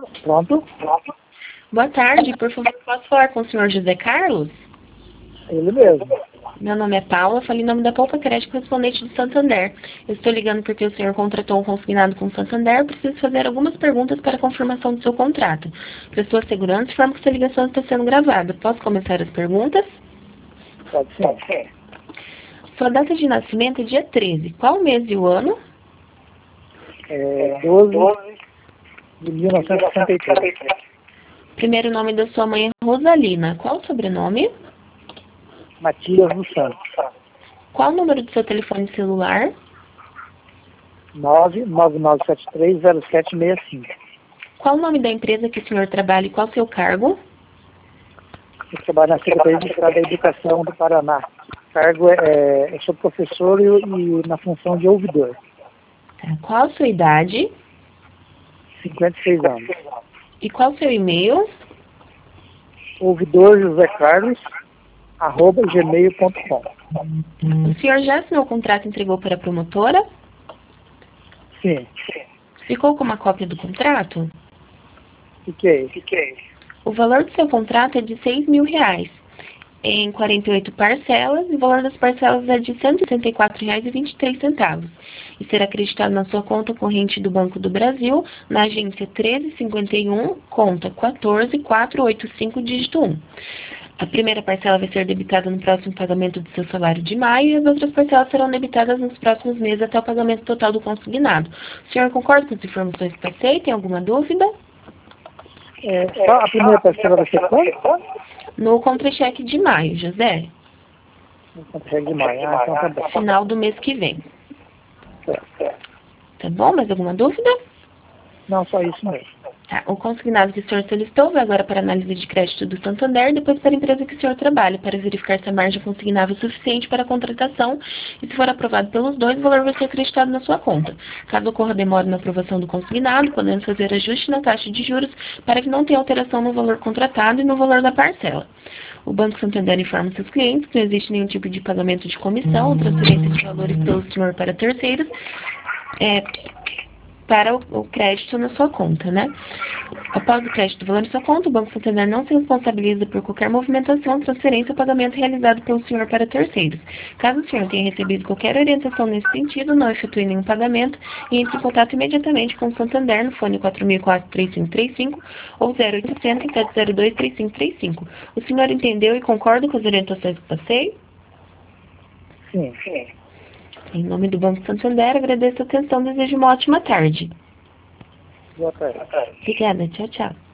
Pronto? Boa tarde, por favor, posso falar com o senhor José Carlos? Ele mesmo. Meu nome é Paula, falei em nome da Poupa Crédito correspondente do Santander. Eu estou ligando porque o senhor contratou um consignado com o Santander. Preciso fazer algumas perguntas para confirmação do seu contrato. Para sua segurança, informo que sua ligação está sendo gravada. Posso começar as perguntas? Pode sim. Sua data de nascimento é dia 13. Qual o mês e o ano? 12 de 1963. Primeiro nome da sua mãe é Rosalina. Qual o sobrenome? Matias dos Santos. Qual o número do seu telefone celular? 999730765. Qual o nome da empresa que o senhor trabalha e qual o seu cargo? Eu trabalho na Secretaria de Estado da Educação do Paraná. Cargo eu sou professor e na função de ouvidor. Tá. Qual a sua idade? 56 anos. E qual o seu e-mail? Ouvidor José Carlos, @gmail.com. O senhor já assinou o contrato e entregou para a promotora? Sim. Ficou com uma cópia do contrato? Fiquei. O valor do seu contrato é de R$ 6.000, em 48 parcelas, e o valor das parcelas é de R$ 164,23. E será acreditado na sua conta corrente do Banco do Brasil, na agência 1351, conta 14485, dígito 1. A primeira parcela vai ser debitada no próximo pagamento do seu salário de maio e as outras parcelas serão debitadas nos próximos meses até o pagamento total do consignado. O senhor concorda com as informações que passei? Tem alguma dúvida? Só a primeira parcela vai ser quanto? No contra-cheque de maio, José. No contra-cheque de maio. Então tá bom. Final do mês que vem. Certo. Tá bom? Mais alguma dúvida? Não, só isso mesmo. Tá. O consignado que o senhor solicitou vai agora para a análise de crédito do Santander e depois para a empresa que o senhor trabalha, para verificar se a margem consignável é suficiente para a contratação e, se for aprovado pelos dois, o valor vai ser acreditado na sua conta. Caso ocorra demora na aprovação do consignado, podemos fazer ajuste na taxa de juros para que não tenha alteração no valor contratado e no valor da parcela. O Banco Santander informa seus clientes que não existe nenhum tipo de pagamento de comissão ou transferência de valores pelo senhor para terceiros, para o crédito na sua conta, né? Após o crédito do valor na sua conta, o Banco Santander não se responsabiliza por qualquer movimentação, transferência ou pagamento realizado pelo senhor para terceiros. Caso o senhor tenha recebido qualquer orientação nesse sentido, não efetue nenhum pagamento e entre em contato imediatamente com o Santander no fone 4004-3535 ou 0800 702-3535. O senhor entendeu e concorda com as orientações que passei? Sim. Em nome do Banco Santander, agradeço a atenção e desejo uma ótima tarde. Boa tarde. Obrigada. Tchau, tchau.